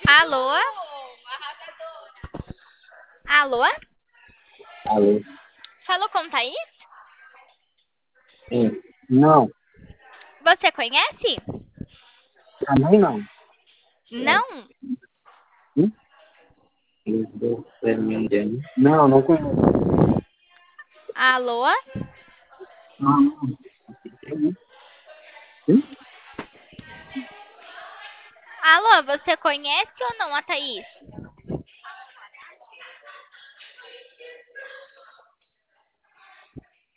Alô? Alô? Alô? Falou com Thaís? Sim. Não, Você conhece? também não. É, Não? sim? Eu Fernandinho. Não, não conheço. Alô? Não, não. Sim? Sim? Alô, você conhece ou não a Thaís?